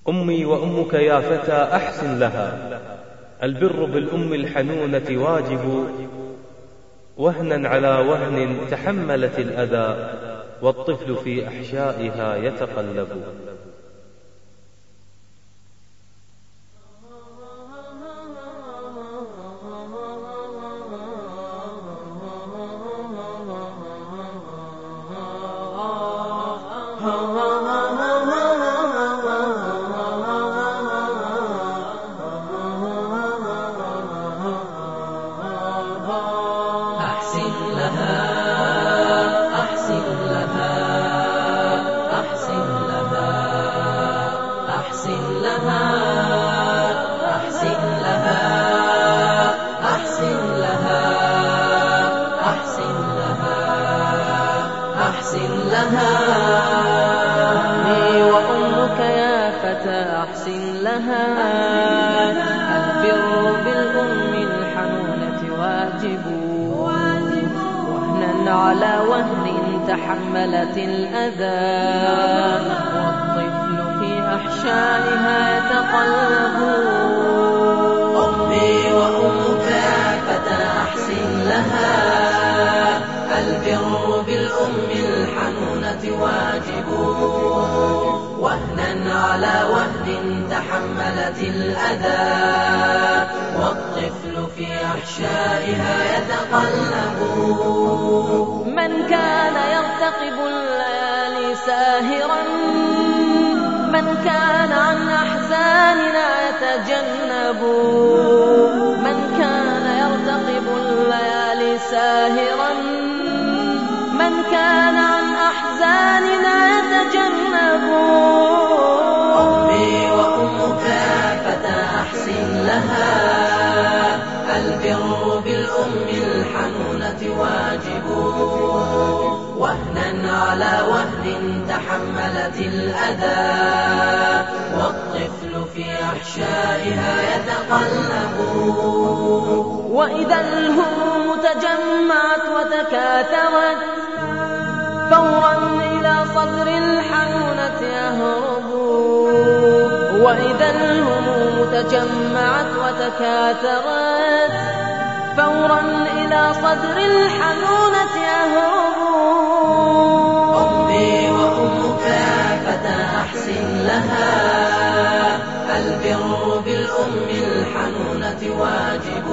أمي وأمك يا فتى أحسن لها، البر بالأم الحنونة واجب، وهنا على وهن تحملت الأذى، والطفل في أحشائها يتقلب. أحسن لها أحسن لها أحسن لها أحسن لها أحسن لها أحسن لها أحسن لها أحسن لها. أمي وأمك يا فتى أحسن لها، البر بالأم الحنونة واجب، وهنا على وهن تحملت الأذى، والطفل في أحشائها يتقلب. أمي وأمك يا فتى أحسن لها، البر بالأم الحنونة واجب، وهنا على وهن تحملت الأذى، والطفل في أحشائها يتقلب. من كان يرتقب الليالي ساهرا، من كان عن أحزاننا يتجنب، من كان يرتقب الليالي ساهرا، من كان عن أحزاننا يتجنب. أمي وأمك يا فتى أحسن لها، البر بالأم الحنونة واجب، وهنا على وهن تحملت الأذى، والطفل في أحشائها يتقلب. وإذا الهموم تجمعت وتكاثرت، فورا إلى صدر الحنونة يهرب. وإذا الهموم تجمعت وتكاثرت، فورا إلى صدر الحنونة يهرب. أمي وأمك يا فتى أحسن لها، البر بالأم الحنونة واجب،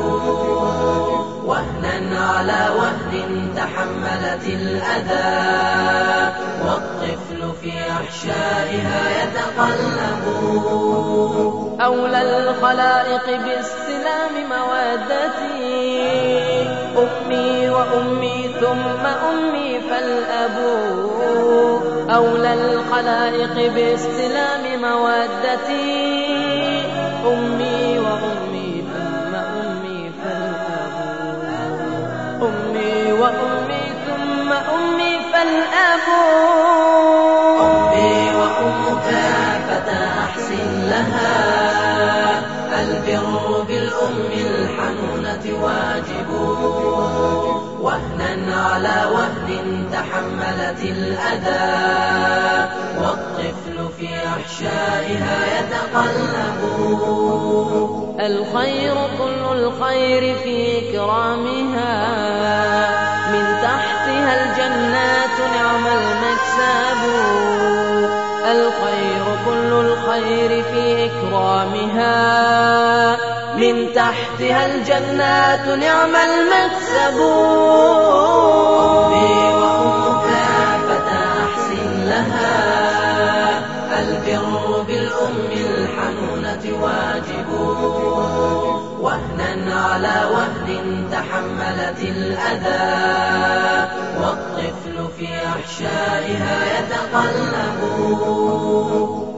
وهنا على وهن تحملت الأذى، والطفل في أحشائها يتقلب. أولى الخلائق باستلام مودتي، أمي وأمي ثم أمي فالأب. أولى الخلائق باستلام مودتي، أمي وأمي ثم أمي فالأب. أمي وأمي ثم أمي فالأب. أمي وأمك يا فتى أحسن لها، البر بالأم الحنونة واجب، وهنا على وهن تحملت الأذى، والطفل في أحشائها يتقلب. أمي وأمك يا فتى أحسن لها، البر بالأم الحنونة واجب، وهنا على وهن تحملت الأذى، والطفل في أحشائها يتقلب. الخير كل الخير في إكرامها، من تحتها الجنات نعم المكسب. الخير كل الخير في إكرامها، من تحتها الجنات نعم المكسب. أمي وأمك يا فتى أحسن لها، البر بالأم الحنونة واجب، وهنا على وهن تحملت الأذى، والطفل في أحشائها يتقلب.